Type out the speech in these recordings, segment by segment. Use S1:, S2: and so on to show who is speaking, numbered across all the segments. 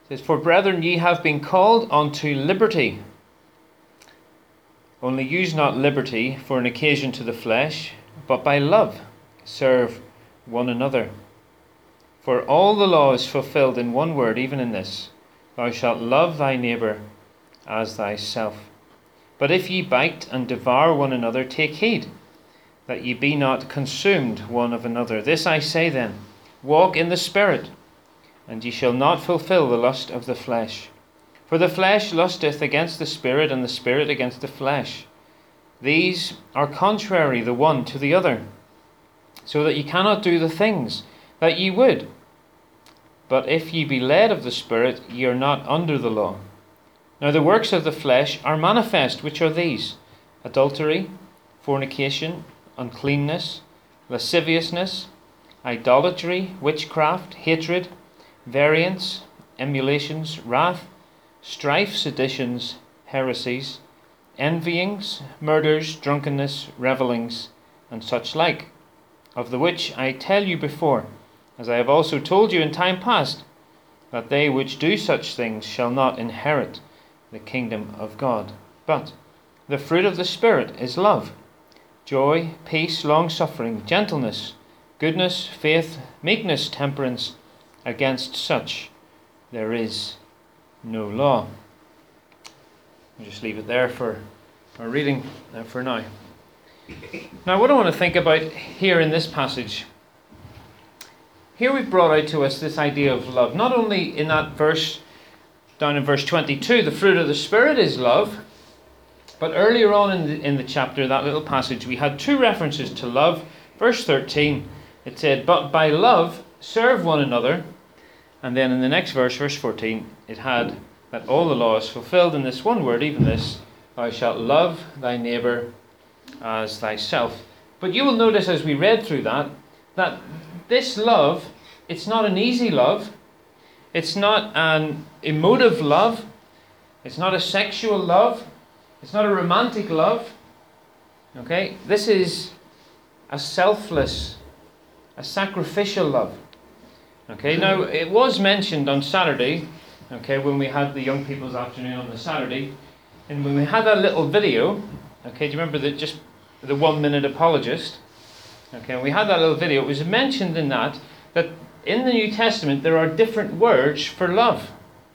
S1: It says, "For brethren, ye have been called unto liberty. Only use not liberty for an occasion to the flesh, but by love serve one another. For all the law is fulfilled in one word, even in this, thou shalt love thy neighbour as thyself. But if ye bite and devour one another, take heed that ye be not consumed one of another. This I say then, walk in the Spirit, and ye shall not fulfill the lust of the flesh. For the flesh lusteth against the Spirit, and the Spirit against the flesh. These are contrary the one to the other, so that ye cannot do the things that ye would. But if ye be led of the Spirit, ye are not under the law. Now the works of the flesh are manifest, which are these: adultery, fornication, uncleanness, lasciviousness, idolatry, witchcraft, hatred, variance, emulations, wrath, strife, seditions, heresies, envyings, murders, drunkenness, revellings, and such like, of the which I tell you before, as I have also told you in time past, that they which do such things shall not inherit the kingdom of God. But the fruit of the Spirit is love, joy, peace, long-suffering, gentleness, goodness, faith, meekness, temperance. Against such there is no law." I'll just leave it there for our reading for now. Now, what I want to think about here in this passage, here we've brought out to us this idea of love. Not only in that verse, down in verse 22, the fruit of the Spirit is love, but earlier on in the chapter, that little passage, we had two references to love. Verse 13, it said, "But by love serve one another." And then in the next verse, verse 14, it had that all the law is fulfilled in this one word, even this, thou shalt love thy neighbour as thyself. But you will notice as we read through that this love, it's not an easy love. It's not an emotive love. It's not a sexual love. It's not a romantic love. Okay? This is a selfless, a sacrificial love. Okay? Now, it was mentioned on Saturday, okay, when we had the young people's afternoon on the Saturday, and when we had that little video, okay, do you remember the 1 minute apologist? Okay, we had that little video. It was mentioned in that in the New Testament there are different words for love.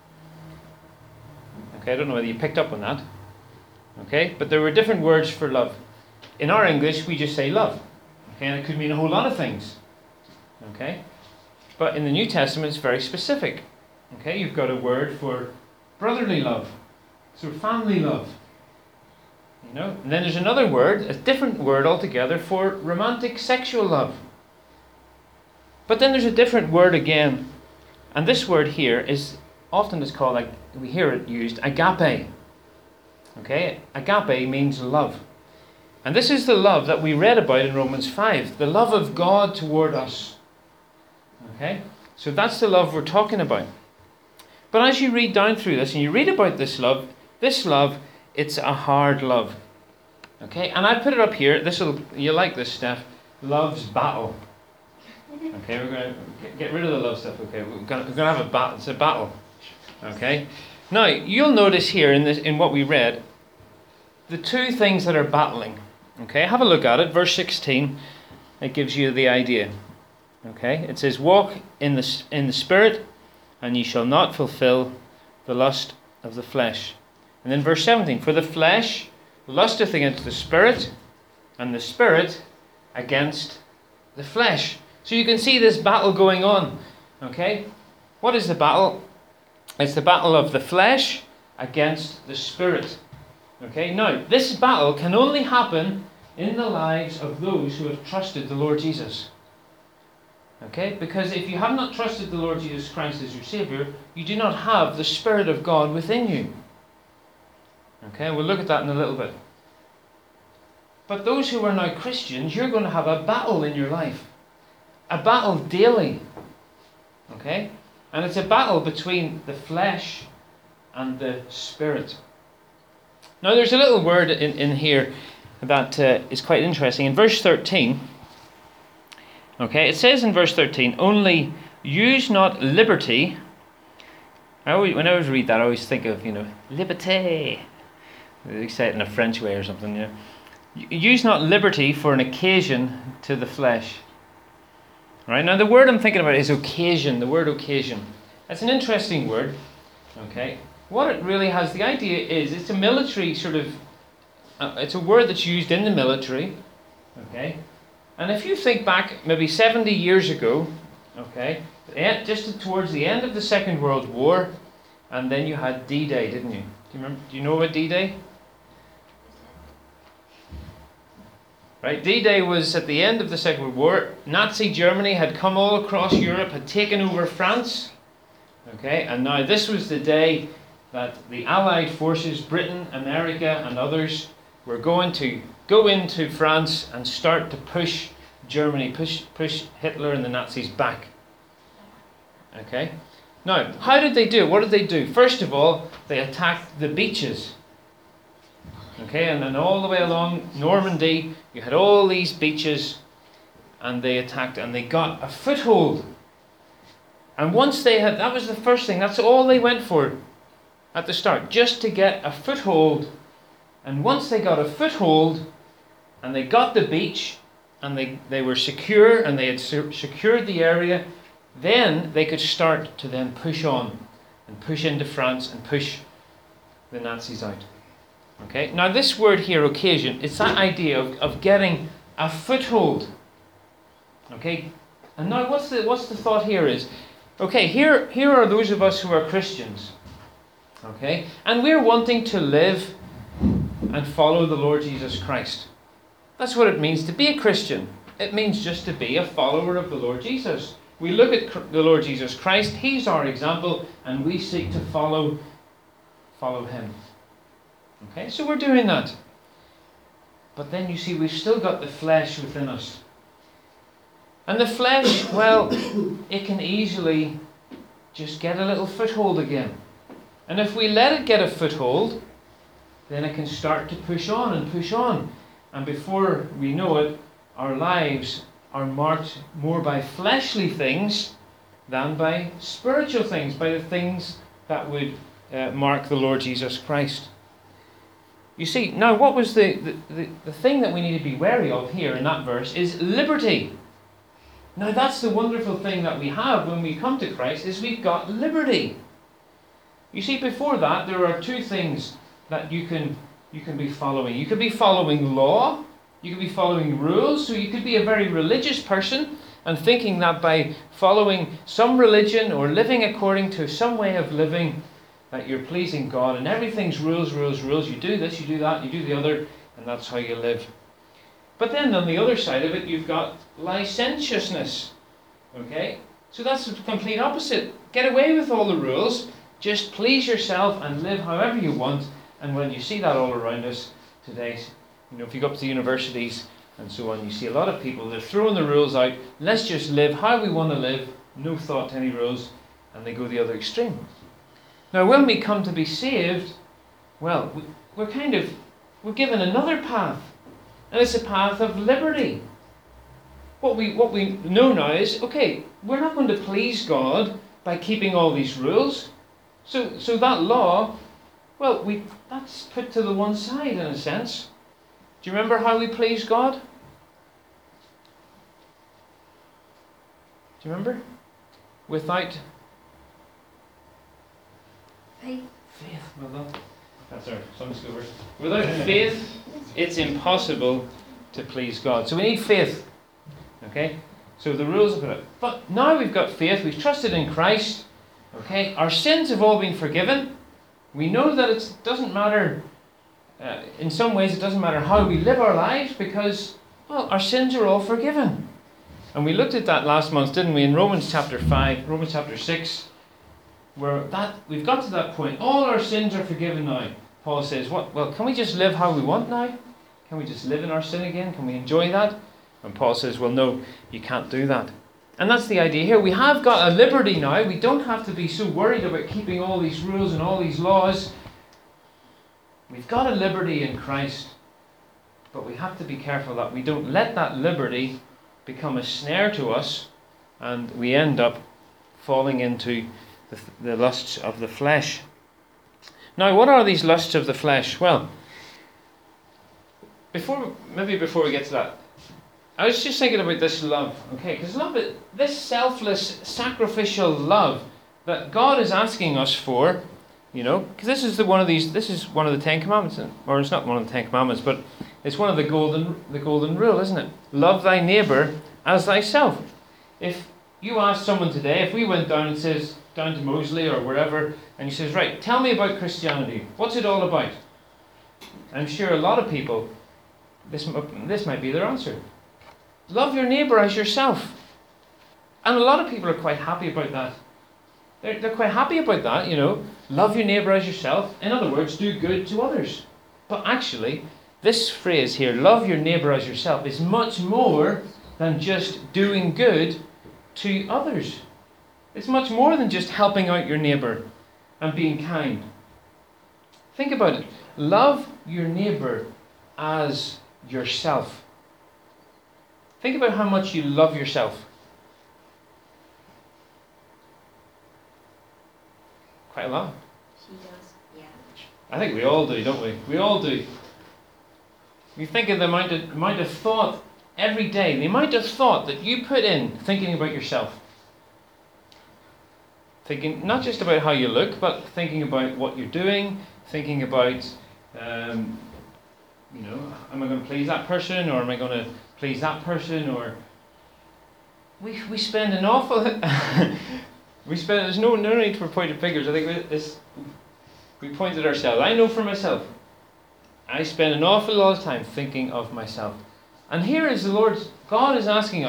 S1: Okay, I don't know whether you picked up on that. Okay, but there were different words for love. In our English, we just say love. Okay, and it could mean a whole lot of things. Okay, but in the New Testament, it's very specific. Okay, you've got a word for brotherly love, so family love. You know, and then there's another word, a different word altogether, for romantic sexual love. But then there's a different word again, and this word here is often it's called, like we hear it used, agape. Okay, agape means love, and this is the love that we read about in Romans 5, the love of God toward us. Okay, so that's the love we're talking about. But as you read down through this and you read about this love, it's a hard love. Okay, and I put it up here. You'll like this, Steph. Love's battle. Okay, we're going to get rid of the love stuff. Okay, we're going to have a battle. It's a battle. Okay. Now you'll notice here in what we read, the two things that are battling. Okay, have a look at it. Verse 16. It gives you the idea. Okay, it says, "Walk in the Spirit, and ye shall not fulfill the lust of the flesh." And then verse 17, "For the flesh lusteth against the Spirit, and the Spirit against the flesh." So you can see this battle going on. Okay? What is the battle? It's the battle of the flesh against the Spirit. Okay? Now, this battle can only happen in the lives of those who have trusted the Lord Jesus. Okay? Because if you have not trusted the Lord Jesus Christ as your Saviour, you do not have the Spirit of God within you. Okay? We'll look at that in a little bit. But those who are now Christians, you're going to have a battle in your life. A battle daily. Okay? And it's a battle between the flesh and the Spirit. Now there's a little word in here that is quite interesting. In verse 13, okay, it says in verse 13, "Only use not liberty When I always read that, I always think of, liberté. They say it in a French way or something, Use not liberty for an occasion to the flesh. Right? Now the word I'm thinking about is occasion, the word occasion. That's an interesting word. Okay? What it really has, the idea is, it's a military sort of, it's a word that's used in the military. Okay? And if you think back maybe 70 years ago, okay, just towards the end of the Second World War, and then you had D-Day, didn't you? Do you know about D-Day? Right, D-Day was at the end of the Second World War. Nazi Germany had come all across Europe, had taken over France. Okay, and now this was the day that the Allied forces, Britain, America, and others, were going to go into France and start to push Germany, push Hitler and the Nazis back. Okay? Now, how did they do it? What did they do? First of all, they attacked the beaches. Okay, and then all the way along Normandy, you had all these beaches, and they attacked, and they got a foothold. And once they had, that was the first thing, that's all they went for at the start, just to get a foothold. And once they got a foothold, and they got the beach, and they were secure, and they had secured the area, then they could start to then push on, and push into France, and push the Nazis out. Okay, now this word here, occasion, it's that idea of getting a foothold. Okay, and now what's the thought here is, okay, here are those of us who are Christians. Okay, and we're wanting to live and follow the Lord Jesus Christ. That's what it means to be a Christian. It means just to be a follower of the Lord Jesus. We look at the Lord Jesus Christ, He's our example, and we seek to follow Him. Okay, so we're doing that. But then you see, we've still got the flesh within us. And the flesh, well, it can easily just get a little foothold again. And if we let it get a foothold, then it can start to push on and push on. And before we know it, our lives are marked more by fleshly things than by spiritual things, by the things that would mark the Lord Jesus Christ. You see, now what was the thing that we need to be wary of here in that verse is liberty. Now that's the wonderful thing that we have when we come to Christ, is we've got liberty. You see, before that, there are two things that you can be following. You could be following law, you could be following rules, so you could be a very religious person and thinking that by following some religion or living according to some way of living, that you're pleasing God, and everything's rules, rules, rules. You do this, you do that, you do the other, and that's how you live. But then on the other side of it, you've got licentiousness. Okay? So that's the complete opposite. Get away with all the rules, just please yourself and live however you want. And when you see that all around us today, if you go up to universities and so on, you see a lot of people, they're throwing the rules out. Let's just live how we want to live, no thought to any rules, and they go the other extreme. Now, when we come to be saved, well, we're given another path, and it's a path of liberty. What we know now is, okay, we're not going to please God by keeping all these rules. So that law, well, that's put to the one side in a sense. Do you remember how we please God? Do you remember? Without
S2: faith.
S1: Well done. That's our Sunday school verse. Without faith, it's impossible to please God. So we need faith. Okay? So the rules are put out. But now we've got faith, we've trusted in Christ. Okay? Our sins have all been forgiven. We know that it doesn't matter, in some ways it doesn't matter how we live our lives, because, well, our sins are all forgiven. And we looked at that last month, didn't we, in Romans chapter 5, Romans chapter 6, where we've got to that point. All our sins are forgiven now. Paul says, "What? Well, can we just live how we want now? Can we just live in our sin again? Can we enjoy that?" And Paul says, "Well, no, you can't do that." And that's the idea here. We have got a liberty now. We don't have to be so worried about keeping all these rules and all these laws. We've got a liberty in Christ, but we have to be careful that we don't let that liberty become a snare to us, and we end up falling into the lusts of the flesh. Now, what are these lusts of the flesh? Well, before we get to that, I was just thinking about this love, okay? Because this selfless, sacrificial love that God is asking us for, because this is one of the Ten Commandments, or it's not one of the Ten Commandments, but it's one of the golden rule, isn't it? Love thy neighbour as thyself. If you ask someone today, if we went down to Moseley or wherever, and he says, right, tell me about Christianity. What's it all about? I'm sure a lot of people, this might be their answer. Love your neighbour as yourself. And a lot of people are quite happy about that. They're quite happy about that, Love your neighbour as yourself. In other words, do good to others. But actually, this phrase here, love your neighbour as yourself, is much more than just doing good to others. It's much more than just helping out your neighbour and being kind. Think about it. Love your neighbour as yourself. Think about how much you love yourself. Quite a lot.
S2: She does, yeah.
S1: I think we all do, don't we? We all do. You think of the amount of thought every day, the amount of thought that you put in thinking about yourself. Thinking not just about how you look, but thinking about what you're doing, thinking about, am I going to please that person, or am I going to please that person, or we spend an awful there's no need for pointed fingers. I think we pointed ourselves. I know for myself, I spend an awful lot of time thinking of myself. And here is God is asking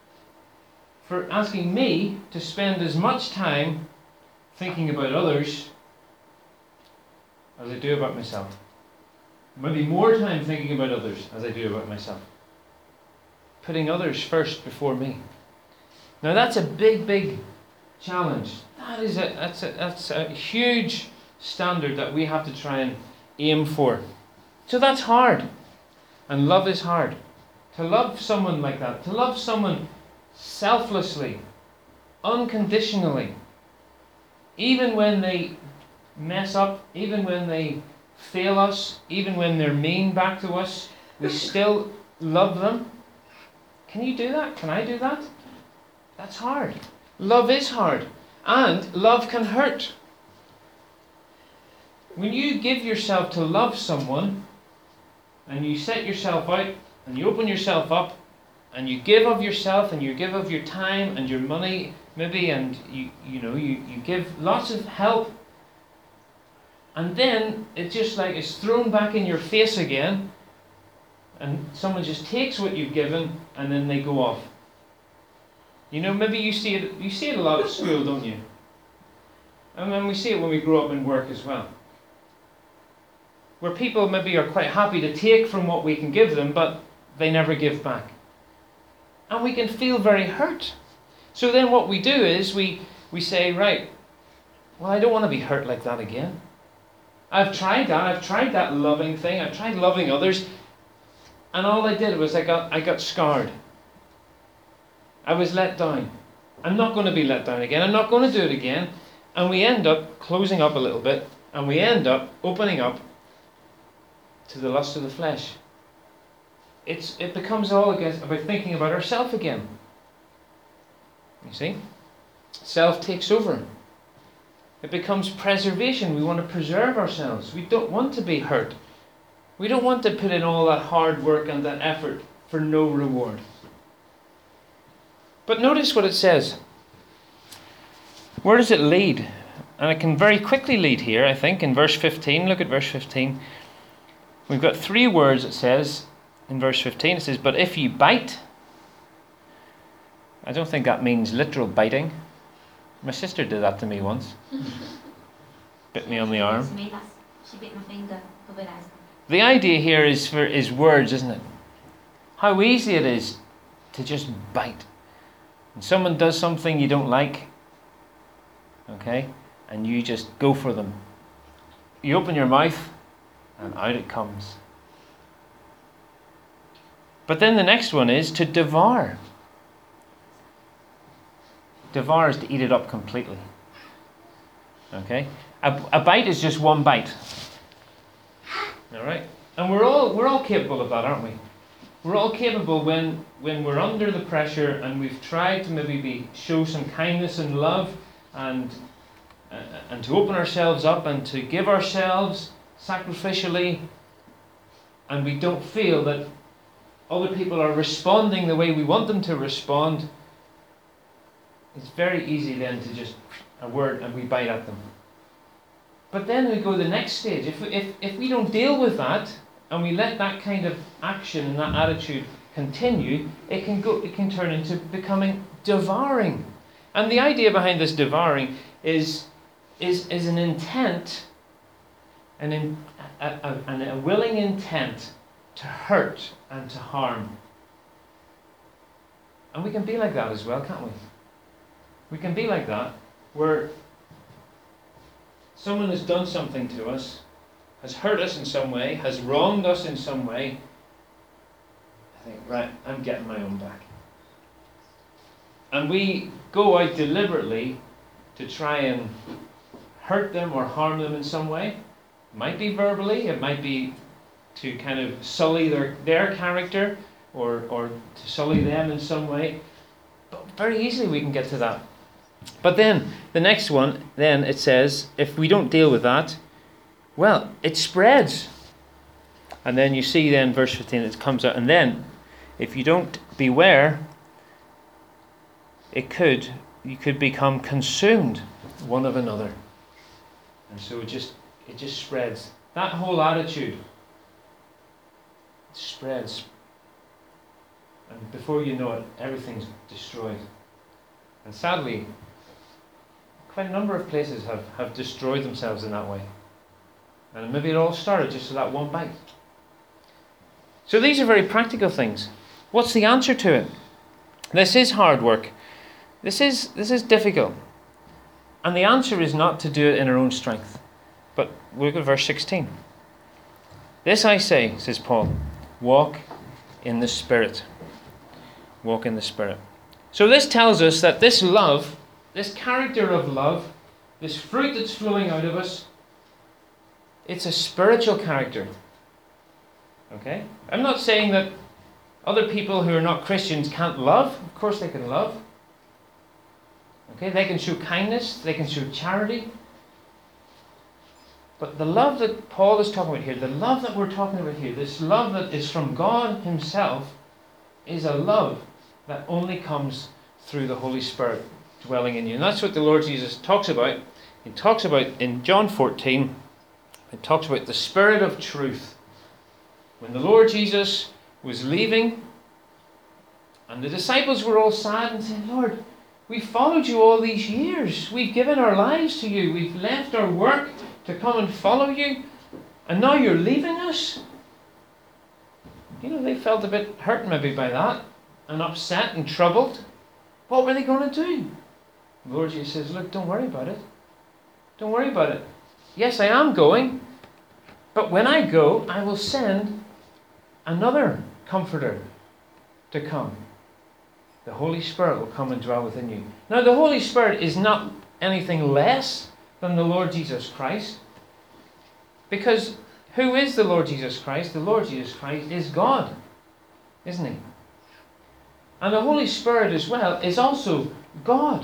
S1: me to spend as much time thinking about others as I do about myself. Maybe more time thinking about others as I do about myself. Putting others first before me. Now that's a big challenge. That's a huge standard that we have to try and aim for. So that's hard. And love is hard. To love someone like that, to love someone selflessly, unconditionally, even when they mess up, even when they fail us, even when they're mean back to us, we still love them. Can you do that? Can I do that? That's hard. Love is hard. And love can hurt. When you give yourself to love someone, and you set yourself out, and you open yourself up, and you give of yourself, and you give of your time and your money, maybe, and you give lots of help, and then it's just like it's thrown back in your face again, and someone just takes what you've given, and then they go off. Maybe you see it a lot at school, don't you? And then we see it when we grow up in work as well. Where people maybe are quite happy to take from what we can give them, but they never give back. And we can feel very hurt. So then what we do is we say, right, well, I don't want to be hurt like that again. I've tried that loving thing, I've tried loving others, and all I did was I got scarred. I was let down. I'm not going to be let down again. I'm not going to do it again. And we end up closing up a little bit, and we end up opening up to the lust of the flesh. It becomes all about thinking about ourselves again. You see? Self takes over. It becomes preservation. We want to preserve ourselves. We don't want to be hurt. We don't want to put in all that hard work and that effort for no reward. But notice what it says. Where does it lead? And it can very quickly lead here, I think, in verse 15. Look at verse 15. We've got 3 words, it says, in verse 15. It says, but if you bite. I don't think that means literal biting. My sister did that to me once. Bit me on the arm.
S2: She bit my finger.
S1: The idea here is words, isn't it? How easy it is to just bite. When someone does something you don't like, okay, and you just go for them. You open your mouth, and out it comes. But then the next one is to devour. Devour is to eat it up completely. Okay? A bite is just one bite. All right? And we're all capable of that, aren't we? We're all capable when we're under the pressure and we've tried to maybe show some kindness and love and to open ourselves up and to give ourselves sacrificially, and we don't feel that other people are responding the way we want them to respond. It's very easy then to just a word and we bite at them. But then we go the next stage. If we don't deal with that and we let that kind of action and that attitude continue, it can turn into becoming devouring. And the idea behind this devouring is an intent, a willing intent to hurt and to harm. And we can be like that as well, can't we? We can be like that, where someone has done something to us, has hurt us in some way, has wronged us in some way. I think, right, I'm getting my own back. And we go out deliberately to try and hurt them or harm them in some way. It might be verbally, it might be to kind of sully their character or to sully them in some way. But very easily we can get to that. But then, the next one, then it says, if we don't deal with that, well, it spreads. And then you see then, verse 15, it comes out, and then, if you don't beware, you could become consumed one of another. And so it just spreads. That whole attitude, it spreads. And before you know it, everything's destroyed. And sadly, quite a number of places have destroyed themselves in that way. And maybe it all started just with that one bite. So these are very practical things. What's the answer to it? This is hard work. This is difficult. And the answer is not to do it in our own strength. But look at verse 16. This I say, says Paul, walk in the Spirit. Walk in the Spirit. So this tells us that this love, this character of love, this fruit that's flowing out of us, it's a spiritual character. Okay? I'm not saying that other people who are not Christians can't love. Of course they can love. Okay? They can show kindness. They can show charity. But the love that Paul is talking about here, the love that we're talking about here, this love that is from God Himself, is a love that only comes through the Holy Spirit dwelling in you. And that's what the Lord Jesus talks about. He talks about in John 14, it talks about the Spirit of truth. When the Lord Jesus was leaving, and the disciples were all sad and saying, Lord, we followed you all these years. We've given our lives to you. We've left our work to come and follow you. And now you're leaving us? You know, they felt a bit hurt maybe by that, and upset and troubled. What were they going to do? The Lord Jesus says, look, don't worry about it. Don't worry about it. Yes, I am going, but when I go, I will send another Comforter to come. The Holy Spirit will come and dwell within you. Now, the Holy Spirit is not anything less than the Lord Jesus Christ. Because who is the Lord Jesus Christ? The Lord Jesus Christ is God, isn't He? And the Holy Spirit as well is also God.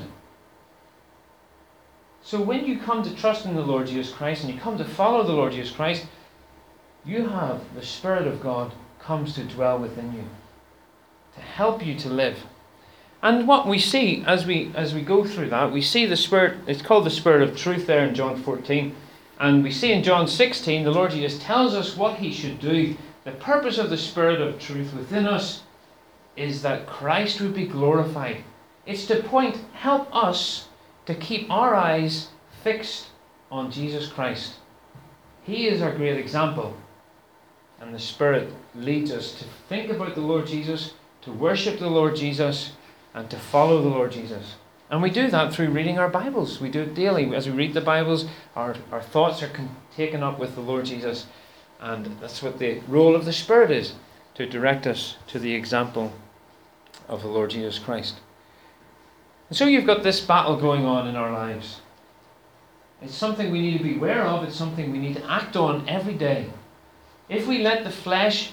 S1: So when you come to trust in the Lord Jesus Christ and you come to follow the Lord Jesus Christ, you have the Spirit of God comes to dwell within you, to help you to live. And what we see as we go through that, we see the Spirit, it's called the Spirit of truth there in John 14. And we see in John 16, the Lord Jesus tells us what He should do. The purpose of the Spirit of truth within us is that Christ would be glorified. It's to help us to keep our eyes fixed on Jesus Christ. He is our great example. And the Spirit leads us to think about the Lord Jesus, to worship the Lord Jesus, and to follow the Lord Jesus. And we do that through reading our Bibles. We do it daily. As we read the Bibles, our thoughts are taken up with the Lord Jesus. And that's what the role of the Spirit is, to direct us to the example of the Lord Jesus Christ. And so you've got this battle going on in our lives. It's something we need to be aware of. It's something we need to act on every day. If we let the flesh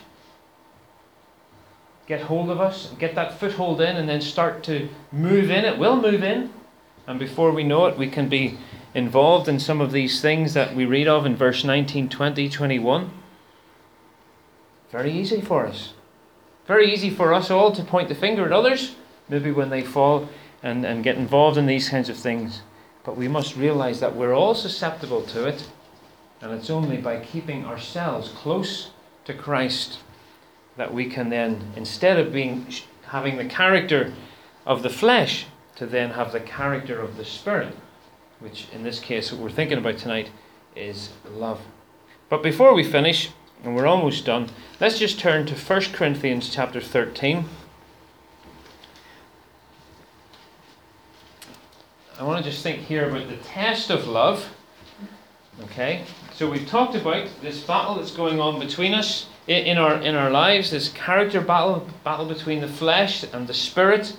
S1: get hold of us, get that foothold in, and then start to move in, it will move in. And before we know it, we can be involved in some of these things that we read of in verse 19, 20, 21. Very easy for us. Very easy for us all to point the finger at others, maybe when they fall and get involved in these kinds of things. But we must realize that we're all susceptible to it, and it's only by keeping ourselves close to Christ that we can then, instead of having the character of the flesh, to then have the character of the Spirit, which in this case what we're thinking about tonight is love. But before we finish, and we're almost done, let's just turn to 1 Corinthians chapter 13. I want to just think here about the test of love. Okay, so we've talked about this battle that's going on between us in our lives, this character battle between the flesh and the Spirit.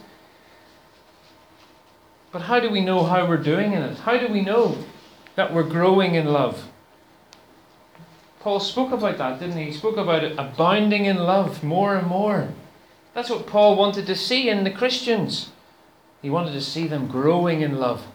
S1: But how do we know how we're doing in it? How do we know that we're growing in love? Paul spoke about that, didn't he? He spoke about it abounding in love more and more. That's what Paul wanted to see in the Christians. He wanted to see them growing in love.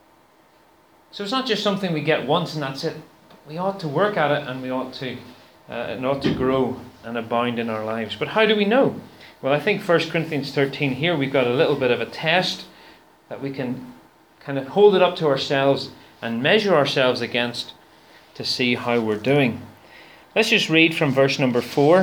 S1: So it's not just something we get once and that's it. We ought to work at it, and we ought to grow and abound in our lives. But how do we know? Well, I think 1 Corinthians 13 here, we've got a little bit of a test that we can kind of hold it up to ourselves and measure ourselves against to see how we're doing. Let's just read from verse number 4.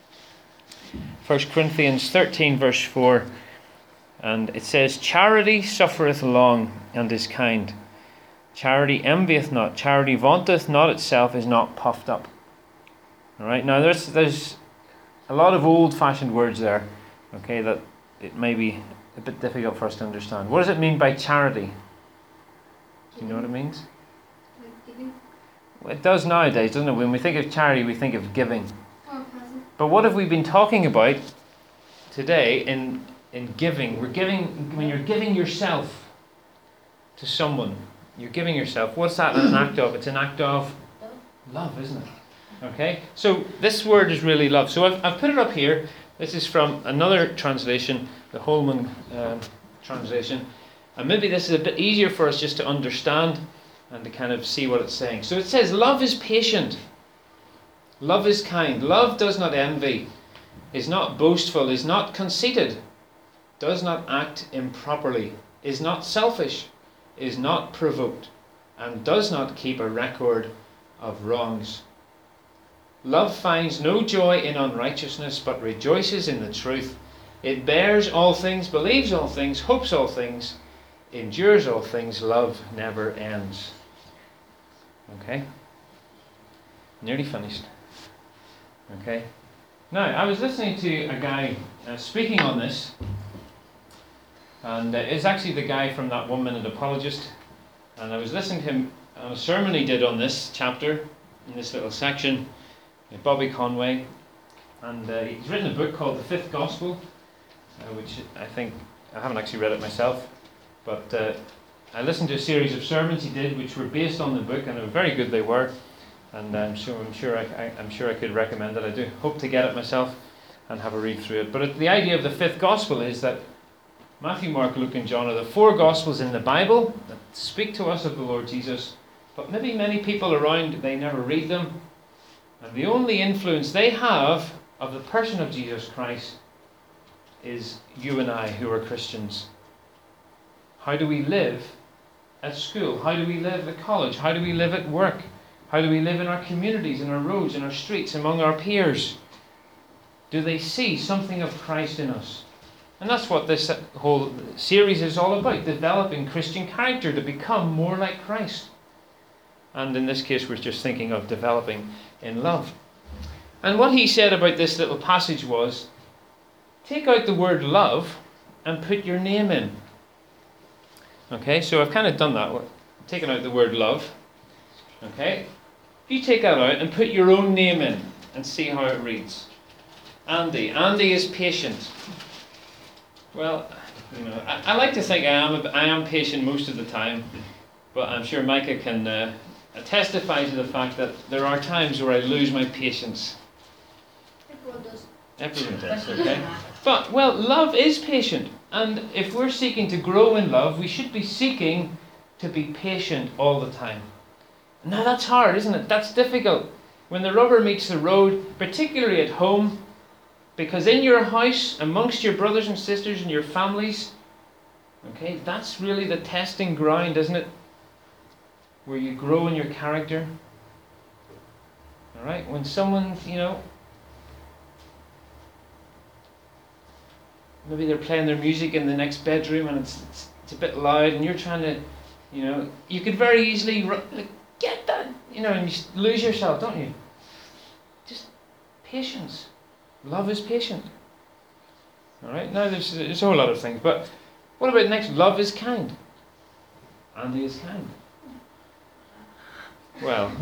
S1: 1 Corinthians 13 verse 4. And it says, "Charity suffereth long, and is kind. Charity envieth not. Charity vaunteth not itself, is not puffed up." Alright, now there's a lot of old-fashioned words there, okay, that it may be a bit difficult for us to understand. What does it mean by charity? Do you know what it means?
S2: Giving.
S1: Well, it does nowadays, doesn't it? When we think of charity, we think of giving.
S2: Or present.
S1: But what have we been talking about today in giving? We're giving, when you're giving yourself to someone, you're giving yourself. What's that an act of? It's an act of love, isn't it? Okay? So this word is really love. So I've put it up here. This is from another translation, the Holman translation. And maybe this is a bit easier for us just to understand and to kind of see what it's saying. So it says, love is patient. Love is kind. Love does not envy, is not boastful, is not conceited, does not act improperly, is not selfish, is not provoked, and does not keep a record of wrongs. Love finds no joy in unrighteousness, but rejoices in the truth. It bears all things, believes all things, hopes all things, endures all things. Love never ends. Okay? Nearly finished. Okay? Now, I was listening to a guy speaking on this, and it's actually the guy from that 1 Minute Apologist, and I was listening to him on a sermon he did on this chapter, in this little section, Bobby Conway, and he's written a book called The Fifth Gospel, which I think, I haven't actually read it myself, but I listened to a series of sermons he did which were based on the book, and they were very good they were, and I'm sure I could recommend it. I do hope to get it myself and have a read through it. But the idea of the fifth gospel is that Matthew, Mark, Luke and John are the four gospels in the Bible that speak to us of the Lord Jesus, but maybe many people around, they never read them, and the only influence they have of the person of Jesus Christ is you and I who are Christians. How do we live at school? How do we live at college? How do we live at work? How do we live in our communities, in our roads, in our streets, among our peers? Do they see something of Christ in us? And that's what this whole series is all about, developing Christian character to become more like Christ. And in this case, we're just thinking of developing in love. And what he said about this little passage was, take out the word love and put your name in. Okay, so I've kind of done that. Taken out the word love. Okay, if you take that out and put your own name in and see how it reads. Andy. Andy is patient. Well, I like to think I am patient most of the time. But I'm sure Micah can testify to the fact that there are times where I lose my patience.
S2: Everyone does.
S1: Everyone does, okay? But, well, love is patient. And if we're seeking to grow in love, we should be seeking to be patient all the time. Now that's hard, isn't it? That's difficult. When the rubber meets the road, particularly at home, because in your house, amongst your brothers and sisters and your families, okay, that's really the testing ground, isn't it? Where you grow in your character. Alright, when someone, maybe they're playing their music in the next bedroom and it's a bit loud and you're trying to, you could very easily get that, and you lose yourself, don't you? Just patience. Love is patient. Alright, now there's a whole lot of things, but what about next? Love is kind. Andy is kind. Well,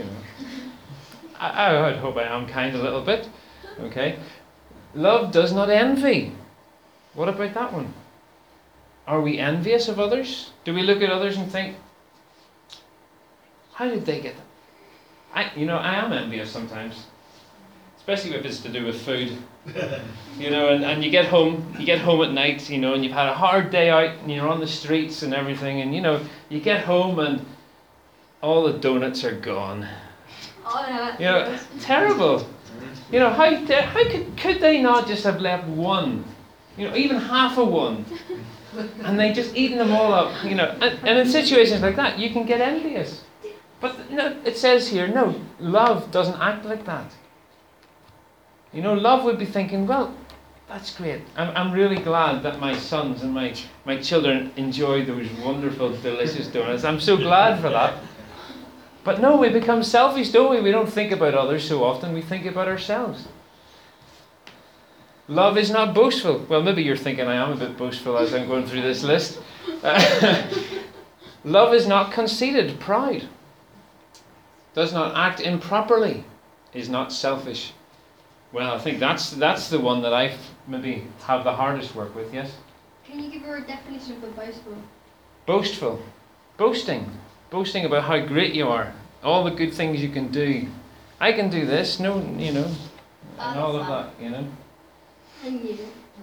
S1: I would hope I am kind a little bit. Okay. Love does not envy. What about that one? Are we envious of others? Do we look at others and think, how did they get that? I am envious sometimes. Especially if it's to do with food. And you get home at night, and you've had a hard day out and you're on the streets and everything, and you get home and all the donuts are gone.
S2: Oh, yeah.
S1: Terrible. How could they not just have left one? Even half of one. And they just eaten them all up, And in situations like that, you can get envious. But no, it says here, no, love doesn't act like that. Love would be thinking, well, that's great. I'm really glad that my sons and my children enjoy those wonderful, delicious donuts. I'm so glad for that. But no, we become selfish, don't we? We don't think about others so often. We think about ourselves. Love is not boastful. Well, maybe you're thinking I am a bit boastful as I'm going through this list. Love is not conceited, proud. Does not act improperly. Is not selfish. Well, I think that's the one that I maybe have the hardest work with, yes?
S2: Can you give her a definition for boastful?
S1: Boastful. Boasting. Boasting about how great you are. All the good things you can do. I can do this, and all of that,
S2: I knew.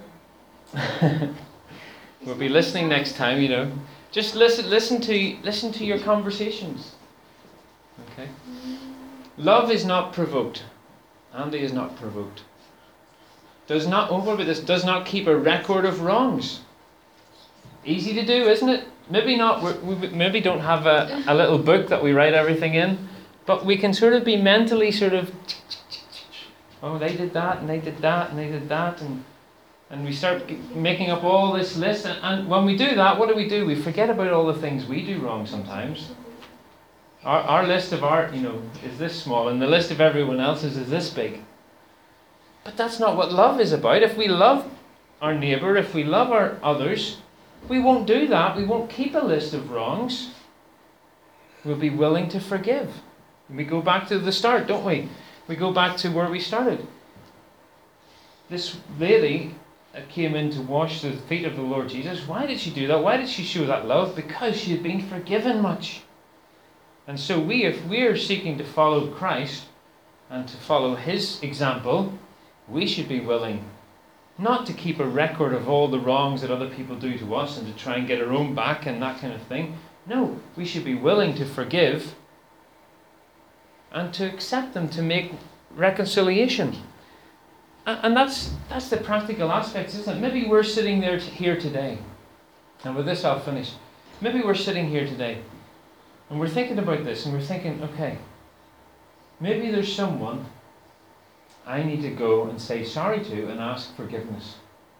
S1: We'll be listening next time, Just listen to your conversations. Okay? Love is not provoked. Andy is not provoked. Does not keep a record of wrongs. Easy to do, isn't it? Maybe not. We maybe don't have a little book that we write everything in, but we can sort of be mentally oh, they did that, and they did that, and they did that, and we start making up all this list. And when we do that, what do? We forget about all the things we do wrong sometimes. Our list of is this small, and the list of everyone else's is this big. But that's not what love is about. If we love our neighbour, if we love our others, we won't do that. We won't keep a list of wrongs. We'll be willing to forgive. We go back to the start, don't we? We go back to where we started. This lady that came in to wash the feet of the Lord Jesus, why did she do that? Why did she show that love? Because she had been forgiven much. And so if we are seeking to follow Christ and to follow his example, we should be willing not to keep a record of all the wrongs that other people do to us and to try and get our own back and that kind of thing. No, we should be willing to forgive and to accept them, to make reconciliation. And that's the practical aspects, isn't it? Maybe we're sitting here today, and with this I'll finish. Maybe we're sitting here today and we're thinking about this and we're thinking, okay, maybe there's someone I need to go and say sorry to and ask forgiveness.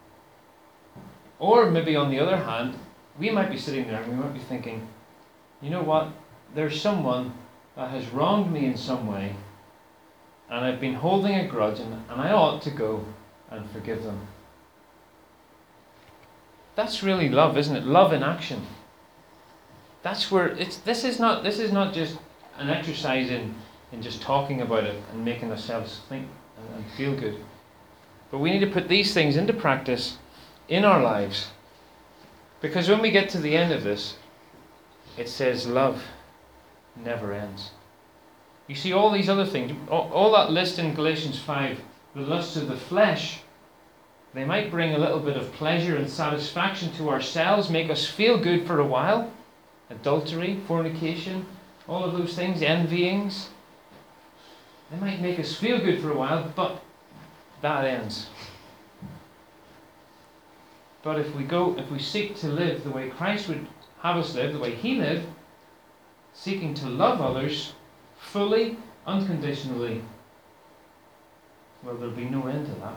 S1: Or maybe on the other hand, we might be sitting there and we might be thinking, you know what, there's someone that has wronged me in some way and I've been holding a grudge and I ought to go and forgive them. That's really love, isn't it? Love in action. That's where this is not just an exercise in just talking about it and making ourselves think and feel good. But we need to put these things into practice in our lives. Because when we get to the end of this, it says love never ends. You see, all these other things, all that list in Galatians 5, the lusts of the flesh, they might bring a little bit of pleasure and satisfaction to ourselves, make us feel good for a while. Adultery, fornication, all of those things, envyings, they might make us feel good for a while, but that ends. But if we seek to live the way Christ would have us live, the way He lived, seeking to love others fully, unconditionally, well, there'll be no end to that.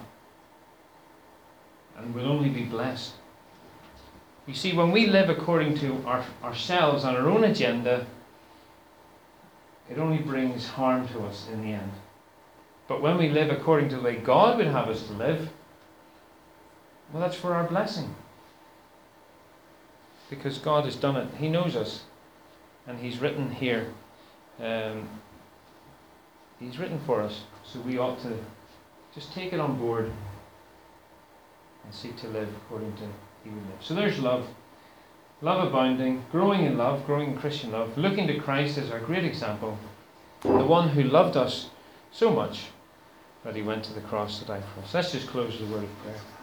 S1: And we'll only be blessed. You see, when we live according to ourselves and our own agenda, it only brings harm to us in the end. But when we live according to the way God would have us to live, well, that's for our blessing. Because God has done it. He knows us. And He's written here. He's written for us. So we ought to just take it on board and seek to live according to He would live. So there's love. Love abounding, growing in love, growing in Christian love, looking to Christ as our great example, the one who loved us so much that He went to the cross to die for us. Let's just close with a word of prayer.